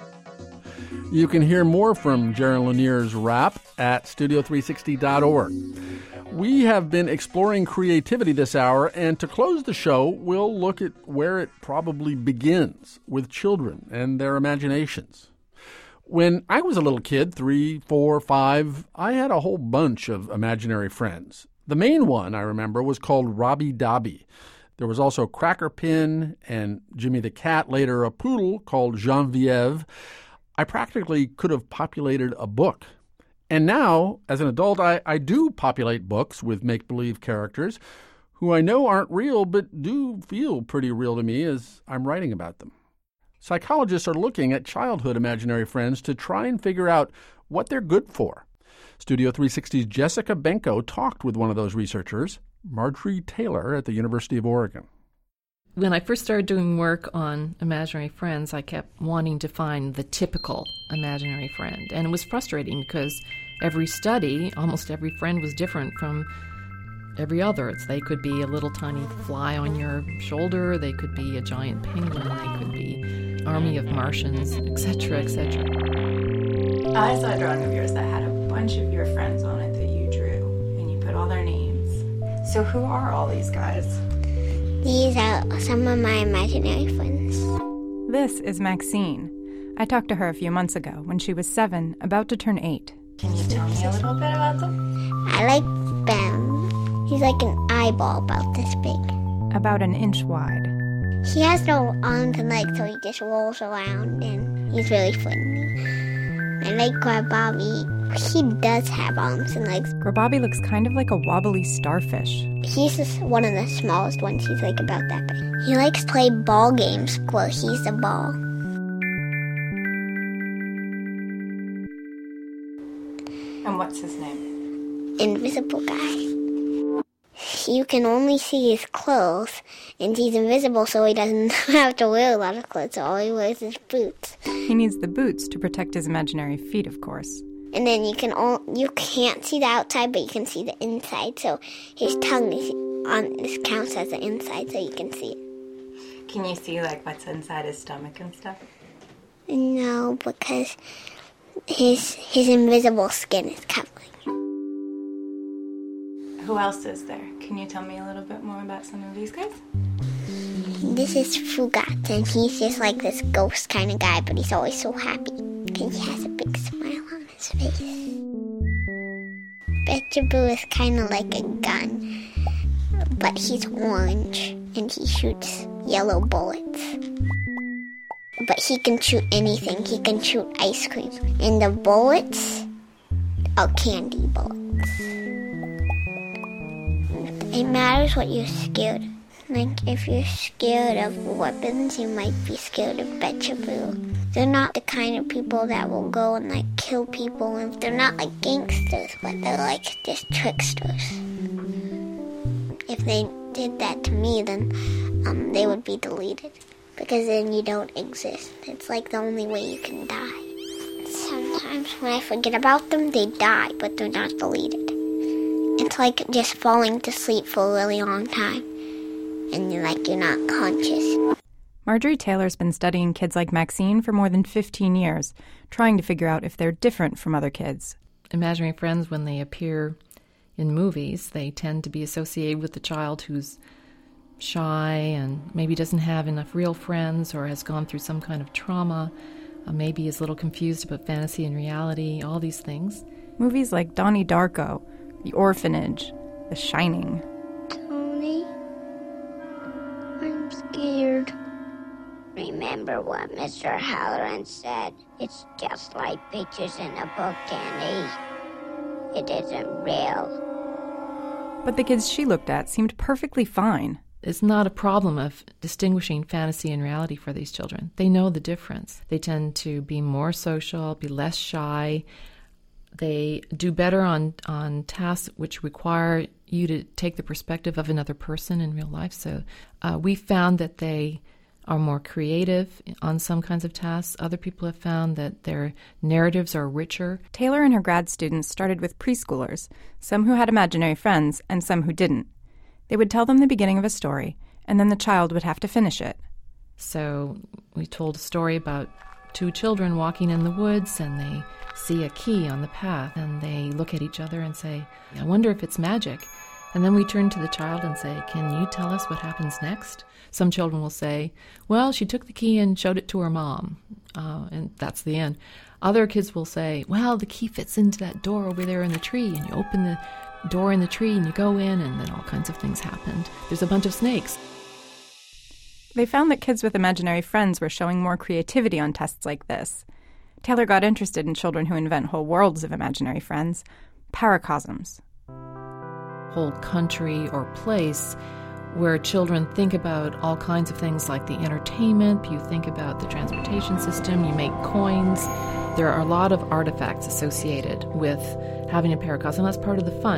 [SPEAKER 1] You can hear more from Jaron Lanier's rap at studio three sixty dot org. We have been exploring creativity this hour, and to close the show, we'll look at where it probably begins, with children and their imaginations. When I was a little kid, three, four, five, I had a whole bunch of imaginary friends. The main one, I remember, was called Robbie Dobby. There was also Cracker Pin and Jimmy the Cat, later a poodle called Genevieve. I practically could have populated a book. And now, as an adult, I, I do populate books with make-believe characters who I know aren't real but do feel pretty real to me as I'm writing about them. Psychologists are looking at childhood imaginary friends to try and figure out what they're good for. Studio three sixty's Jessica Benko talked with one of those researchers, Marjorie Taylor at the University of Oregon.
[SPEAKER 18] When I first started doing work on imaginary friends, I kept wanting to find the typical imaginary friend. And it was frustrating because every study, almost every friend was different from every other. They could be a little tiny fly on your shoulder, they could be a giant penguin, they could be an army of Martians, et cetera, et cetera.
[SPEAKER 19] I saw a drawing of yours that had a bunch of your friends on it that you drew, and you put all their names. So who are all these guys?
[SPEAKER 3] These are some of my imaginary friends.
[SPEAKER 20] This is Maxine. I talked to her a few months ago when she was seven, about to turn eight.
[SPEAKER 19] Can you tell me a little bit about them?
[SPEAKER 3] I like Ben. He's like an eyeball about this big.
[SPEAKER 20] About an inch wide.
[SPEAKER 3] He has no arms and legs, so he just rolls around, and he's really friendly. I like Grabobby. He does have arms and legs.
[SPEAKER 20] Grabobby looks kind of like a wobbly starfish.
[SPEAKER 3] He's just one of the smallest ones. He's like about that big. He likes to play ball games where he's the ball.
[SPEAKER 19] And what's his name?
[SPEAKER 3] Invisible Guy. You can only see his clothes, and he's invisible, so he doesn't have to wear a lot of clothes. So all he wears is boots.
[SPEAKER 20] He needs the boots to protect his imaginary feet, of course.
[SPEAKER 3] And then you can all, you can't see the outside, but you can see the inside. So his tongue is on this counts as the inside, so you can see it.
[SPEAKER 19] Can you see like what's inside his stomach and stuff?
[SPEAKER 3] No, because his his invisible skin is covering.
[SPEAKER 19] Who else is there? Can you tell me a little bit more about some of these guys?
[SPEAKER 3] This is Fugat, and he's just like this ghost kind of guy, but he's always so happy. And he has a big smile on his face. Betchaboo is kind of like a gun, but he's orange, and he shoots yellow bullets. But he can shoot anything. He can shoot ice cream. And the bullets are candy bullets. It matters what you're scared of, Like, if you're scared of weapons, you might be scared of Betchaboo. They're not the kind of people that will go and, like, kill people. And they're not, like, gangsters, but they're, like, just tricksters. If they did that to me, then um, they would be deleted. Because then you don't exist. It's, like, the only way you can die. Sometimes when I forget about them, they die, but they're not deleted. It's like just falling to sleep for a really long time. And you're like, you're not conscious.
[SPEAKER 20] Marjorie Taylor's been studying kids like Maxine for more than fifteen years, trying to figure out if they're different from other kids.
[SPEAKER 18] Imaginary friends, when they appear in movies, they tend to be associated with the child who's shy and maybe doesn't have enough real friends or has gone through some kind of trauma, uh, maybe is a little confused about fantasy and reality, all these things.
[SPEAKER 20] Movies like Donnie Darko, The Orphanage, The Shining.
[SPEAKER 3] Tony, I'm scared. Remember what Mister Halloran said. It's just like pictures in a book, Danny. It isn't real.
[SPEAKER 20] But the kids she looked at seemed perfectly fine.
[SPEAKER 18] It's not a problem of distinguishing fantasy and reality for these children. They know the difference. They tend to be more social, be less shy. They do better on, on tasks which require you to take the perspective of another person in real life. So uh, we found that they are more creative on some kinds of tasks. Other people have found that their narratives are richer.
[SPEAKER 20] Taylor and her grad students started with preschoolers, some who had imaginary friends and some who didn't. They would tell them the beginning of a story, and then the child would have to finish it.
[SPEAKER 18] So we told a story about two children walking in the woods, and they see a key on the path, and they look at each other and say, I wonder if it's magic. And then we turn to the child and say, can you tell us what happens next? Some children will say, well, she took the key and showed it to her mom, uh, and that's the end. Other kids will say, well, the key fits into that door over there in the tree, and you open the door in the tree and you go in, and then all kinds of things happened. There's a bunch of snakes.
[SPEAKER 20] They found that kids with imaginary friends were showing more creativity on tests like this. Taylor got interested in children who invent whole worlds of imaginary friends, paracosms.
[SPEAKER 18] Whole country or place where children think about all kinds of things like the entertainment, you think about the transportation system, you make coins. There are a lot of artifacts associated with having a paracosm, and that's part of the fun.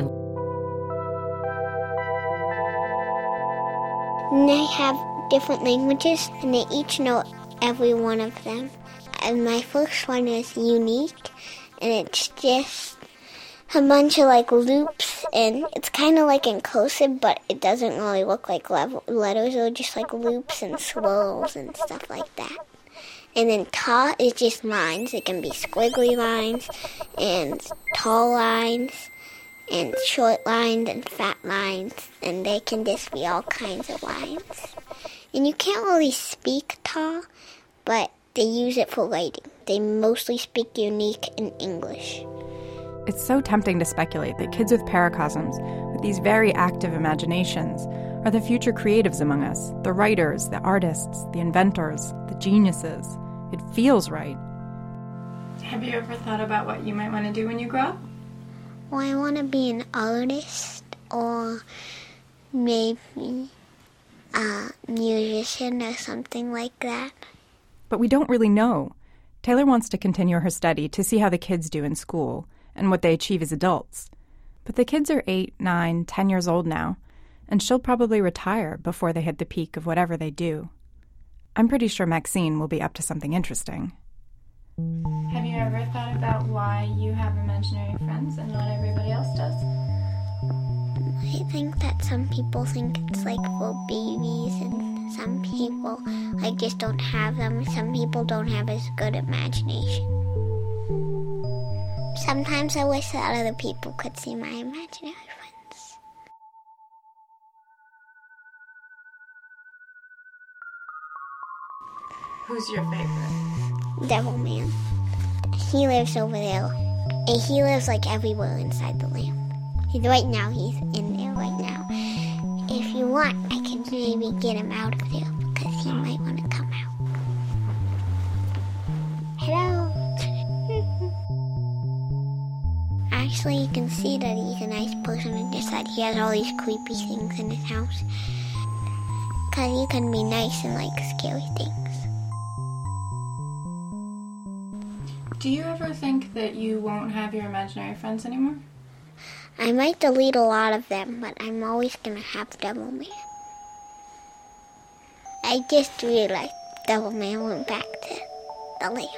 [SPEAKER 3] And they have different languages, and they each know every one of them. And my first one is unique, and it's just a bunch of like loops, and it's kind of like inclusive, but it doesn't really look like level letters. They're just like loops and swirls and stuff like that. And then ta is just lines. It can be squiggly lines and tall lines and short lines and fat lines, and they can just be all kinds of lines. And you can't really speak ta, but they use it for writing. They mostly speak unique in English.
[SPEAKER 20] It's so tempting to speculate that kids with paracosms, with these very active imaginations, are the future creatives among us, the writers, the artists, the inventors, the geniuses. It feels right.
[SPEAKER 19] Have you ever thought about what you might want to do when you grow up?
[SPEAKER 3] Well, I want to be an artist or maybe a musician or something like that.
[SPEAKER 20] But we don't really know. Taylor wants to continue her study to see how the kids do in school and what they achieve as adults. But the kids are eight, nine, ten years old now, and she'll probably retire before they hit the peak of whatever they do. I'm pretty sure Maxine will be up to something interesting.
[SPEAKER 19] Have you ever thought about why you have imaginary friends and not everybody else does?
[SPEAKER 3] I think that some people think it's like for babies, and some people like just don't have them. Some people don't have as good imagination. Sometimes I wish that other people could see my imaginary friends.
[SPEAKER 19] Who's your favorite?
[SPEAKER 3] Devilman. He lives over there. And he lives like everywhere inside the lamp. He's right now, he's in there right now. If you want, I can maybe get him out of there because he might want to come out. Hello. Actually, you can see that he's a nice person and just that he has all these creepy things in his house. because you can be nice and like scary things.
[SPEAKER 10] Do you ever think that you won't have your imaginary friends anymore?
[SPEAKER 3] I might delete a lot of them, but I'm always gonna have Devilman. I just realized Devilman went back to the lamp.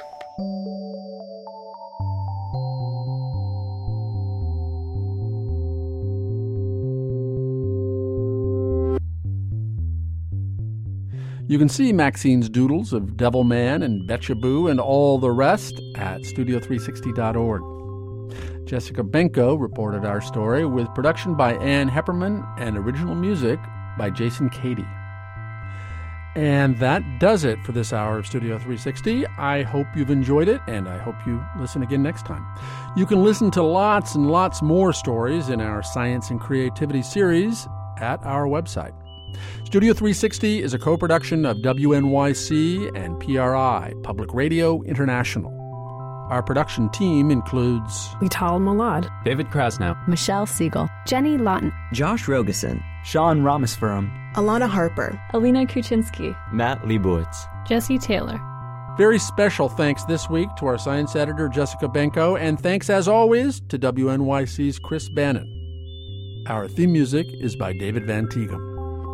[SPEAKER 1] You can see Maxine's doodles of Devilman and Betcha Boo and all the rest at studio three sixty dot org. Jessica Benko reported our story with production by Ann Hepperman and original music by Jason Cady. And that does it for this hour of Studio three sixty. I hope you've enjoyed it, and I hope you listen again next time. You can listen to lots and lots more stories in our Science and Creativity series at our website. Studio three sixty is a co-production of W N Y C and P R I, Public Radio International. Our production team includes
[SPEAKER 21] Vital Malad,
[SPEAKER 22] David Krasnow,
[SPEAKER 21] Michelle Siegel,
[SPEAKER 23] Jenny Lawton,
[SPEAKER 22] Josh Rogosin, Sean Ramaspuram,
[SPEAKER 21] Alana Harper,
[SPEAKER 23] Alina Kuczynski,
[SPEAKER 22] Matt Leibowitz,
[SPEAKER 23] Jesse Taylor.
[SPEAKER 1] Very special thanks this week to our science editor, Jessica Benko, and thanks, as always, to W N Y C's Chris Bannon. Our theme music is by David Van Tighem.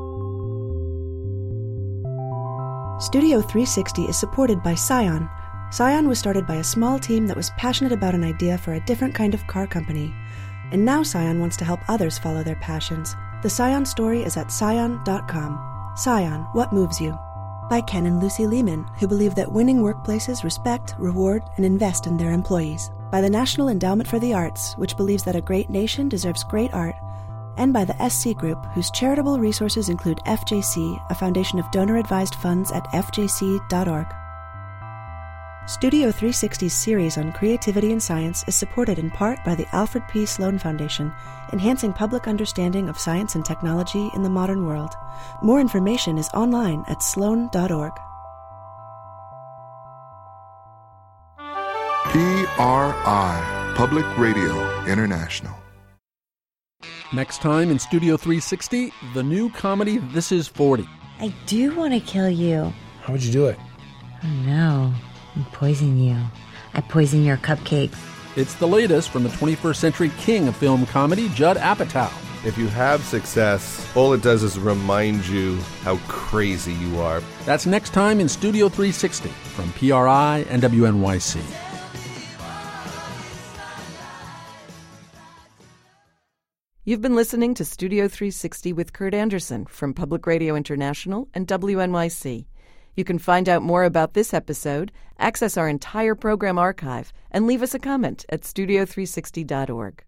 [SPEAKER 6] Studio three sixty is supported by Scion. Scion was started by a small team that was passionate about an idea for a different kind of car company. And now Scion wants to help others follow their passions. The Scion story is at scion dot com. Scion, What Moves You? By Ken and Lucy Lehman, who believe that winning workplaces respect, reward, and invest in their employees. By the National Endowment for the Arts, which believes that a great nation deserves great art. And by the S C Group, whose charitable resources include F J C, a foundation of donor-advised funds at f j c dot org. Studio three sixty's series on creativity and science is supported in part by the Alfred P. Sloan Foundation, enhancing public understanding of science and technology in the modern world. More information is online at sloan dot org.
[SPEAKER 24] P R I, Public Radio International.
[SPEAKER 1] Next time in Studio three sixty, the new comedy This Is forty.
[SPEAKER 25] I do want to kill you.
[SPEAKER 26] How would you do it?
[SPEAKER 25] Oh no, I poison you. I poison your cupcakes.
[SPEAKER 1] It's the latest from the twenty-first century king of film comedy, Judd Apatow.
[SPEAKER 27] If you have success, all it does is remind you how crazy you are.
[SPEAKER 1] That's next time in Studio three sixty from P R I and W N Y C.
[SPEAKER 5] You've been listening to Studio three sixty with Kurt Andersen from Public Radio International and W N Y C. You can find out more about this episode, access our entire program archive, and leave us a comment at studio three sixty dot org.